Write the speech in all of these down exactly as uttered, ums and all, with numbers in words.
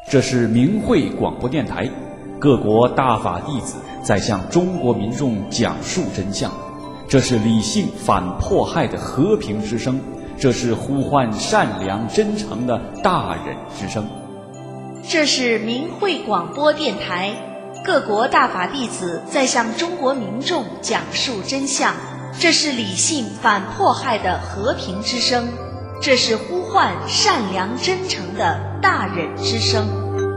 这是明慧广播电台，各国大法弟子在向中国民众讲述真相。这是理性反迫害的和平之声，这是呼唤善良真诚的大忍之声。 这是明慧广播电台，各国大法弟子在向中国民众讲述真相。这是理性反迫害的和平之声，这是呼唤善良真诚的大忍之声。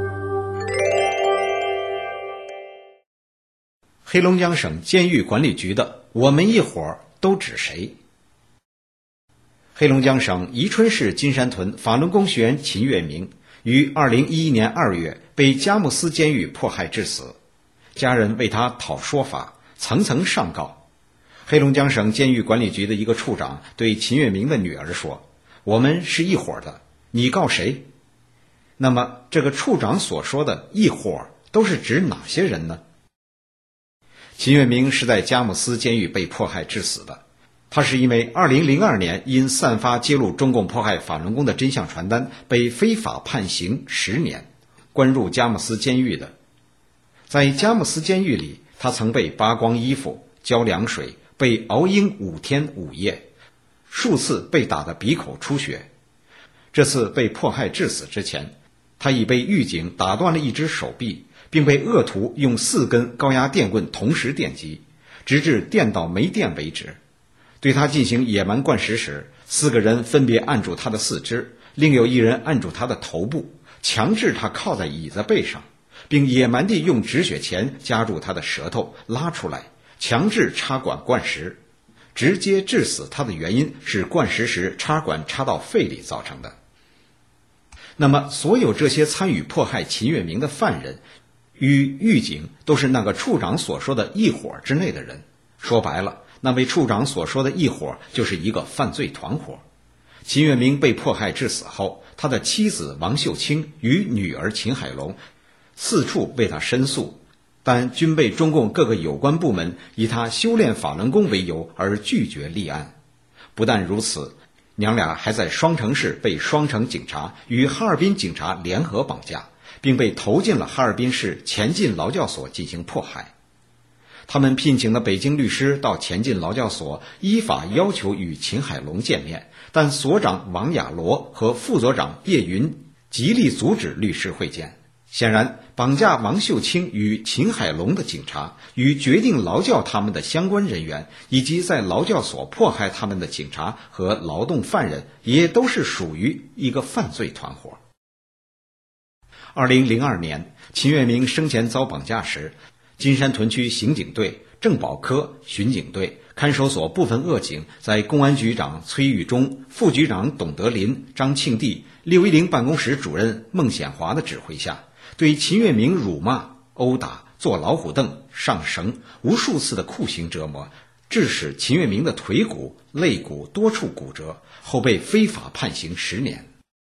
黑龙江省监狱管理局的我们一伙都指谁？黑龙江省宜春市金山屯法轮功学员秦月明于二零一一年二月被佳木斯监狱迫害致死，家人为他讨说法，层层上告。黑龙江省监狱管理局的一个处长对秦月明的女儿说：“我们是一伙的，你告谁？”那么这个处长所说的一伙都是指哪些人呢？秦月明是在佳木斯监狱被迫害致死的，他是因为二零零二年因散发揭露中共迫害法轮功的真相传单被非法判刑十年，关入佳木斯监狱的。在佳木斯监狱里，他曾被扒光衣服、浇凉水，被熬鹰五天五夜，数次被打得鼻口出血。这次被迫害致死之前，他已被狱警打断了一只手臂，并被恶徒用四根高压电棍同时电击，直至电到没电为止。对他进行野蛮灌食时，四个人分别按住他的四肢，另有一人按住他的头部，强制他靠在椅子背上，并野蛮地用止血钳夹住他的舌头拉出来，强制插管灌食。直接致死他的原因是灌食时插管插到肺里造成的。那么所有这些参与迫害秦月明的犯人与狱警都是那个处长所说的一伙之内的人，说白了，那位处长所说的一伙就是一个犯罪团伙。秦月明被迫害致死后，他的妻子王秀清与女儿秦海龙四处为他申诉，但均被中共各个有关部门以他修炼法轮功为由而拒绝立案。不但如此，娘俩还在双城市被双城警察与哈尔滨警察联合绑架，并被投进了哈尔滨市前进劳教所进行迫害。他们聘请了北京律师到前进劳教所，依法要求与秦海龙见面，但所长王亚罗和副所长叶云极力阻止律师会见。显然，绑架王秀清与秦海龙的警察与决定劳教他们的相关人员，以及在劳教所迫害他们的警察和劳动犯人，也都是属于一个犯罪团伙。二零零二年，秦月明生前遭绑架时，金山屯区刑警队、政保科巡警队、看守所部分恶警在公安局长崔玉忠、副局长董德林、张庆娣、六一零办公室主任孟显华的指挥下，对秦月明辱骂、殴打、坐老虎凳、上绳，无数次的酷刑折磨，致使秦月明的腿骨、肋骨多处骨折，后被非法判刑十年。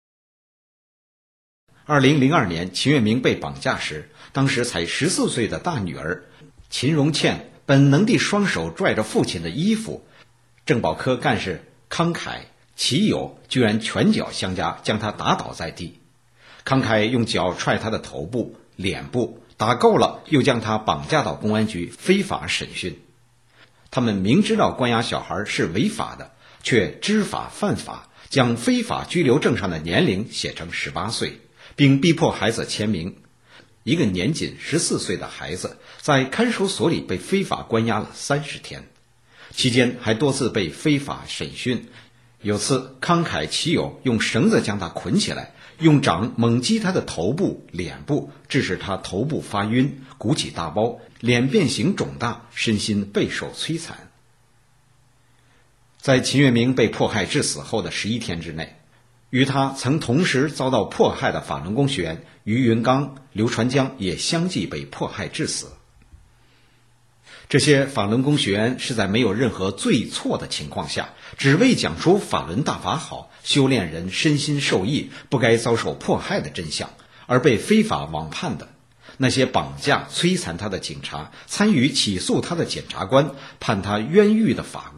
二零零二年，秦月明被绑架时，当时才十四岁的大女儿秦荣倩本能地双手拽着父亲的衣服，政保科干事康凯、齐友居然拳脚相加，将他打倒在地。康凯用脚踹他的头部、脸部，打够了又将他绑架到公安局非法审讯。他们明知道关押小孩是违法的，却知法犯法，将非法拘留证上的年龄写成十八岁，并逼迫孩子签名。一个年仅十四岁的孩子在看守所里被非法关押了三十天，期间还多次被非法审讯。有次康凯、齐友用绳子将他捆起来，用掌猛击他的头部、脸部，致使他头部发晕、鼓起大包，脸变形肿大，身心备受摧残。在秦月明被迫害致死后的十一天之内，与他曾同时遭到迫害的法轮功学员于云刚、刘传江也相继被迫害致死。这些法轮功学员是在没有任何罪错的情况下，只为讲出法轮大法好，修炼人身心受益，不该遭受迫害的真相，而被非法网判的。那些绑架、摧残他的警察，参与起诉他的检察官，判他冤狱的法官，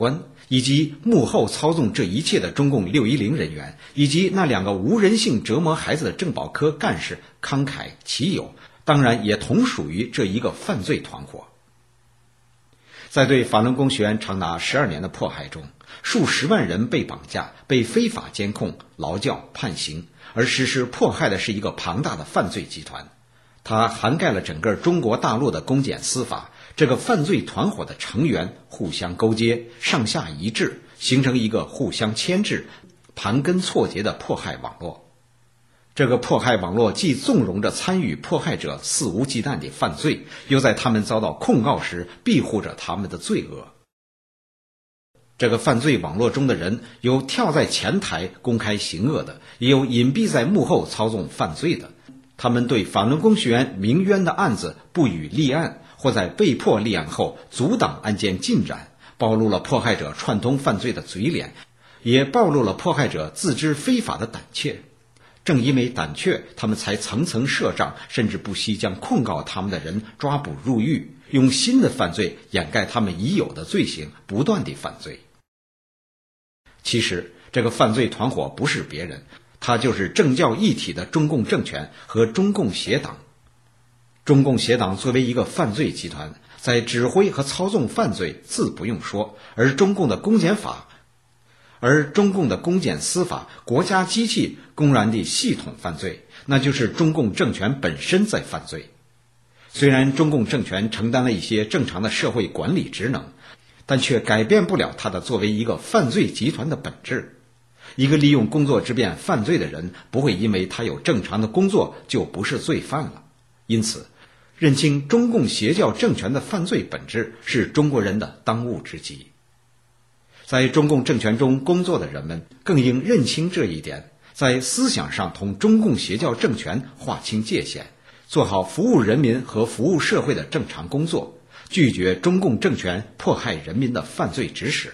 以及幕后操纵这一切的中共六一零人员，以及那两个无人性折磨孩子的政保科干事慷慨其友，当然也同属于这一个犯罪团伙。在对法轮功学员长达十二年的迫害中，数十万人被绑架、被非法监控、劳教、判刑，而实施迫害的是一个庞大的犯罪集团。它涵盖了整个中国大陆的公检司法，这个犯罪团伙的成员互相勾结，上下一致，形成一个互相牵制、盘根错节的迫害网络。这个迫害网络既纵容着参与迫害者肆无忌惮地犯罪，又在他们遭到控告时庇护着他们的罪恶。这个犯罪网络中的人，有跳在前台公开行恶的，也有隐蔽在幕后操纵犯罪的。他们对法轮功学员鸣冤的案子不予立案，或在被迫立案后阻挡案件进展，暴露了迫害者串通犯罪的嘴脸，也暴露了迫害者自知非法的胆怯。正因为胆怯，他们才层层设障，甚至不惜将控告他们的人抓捕入狱，用新的犯罪掩盖他们已有的罪行，不断地犯罪。其实这个犯罪团伙不是别人，它就是政教一体的中共政权和中共协党。中共协党作为一个犯罪集团，在指挥和操纵犯罪自不用说，而中共的公检法而中共的公检司法国家机器公然地系统犯罪，那就是中共政权本身在犯罪。虽然中共政权承担了一些正常的社会管理职能，但却改变不了它的作为一个犯罪集团的本质。一个利用工作之便犯罪的人，不会因为他有正常的工作就不是罪犯了。因此，认清中共邪教政权的犯罪本质是中国人的当务之急。在中共政权中工作的人们更应认清这一点，在思想上同中共邪教政权划清界限，做好服务人民和服务社会的正常工作，拒绝中共政权迫害人民的犯罪指使。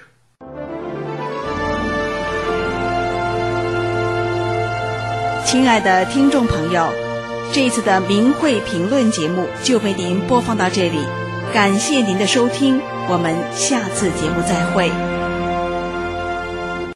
亲爱的听众朋友，这一次的明慧评论节目就为您播放到这里，感谢您的收听，我们下次节目再会。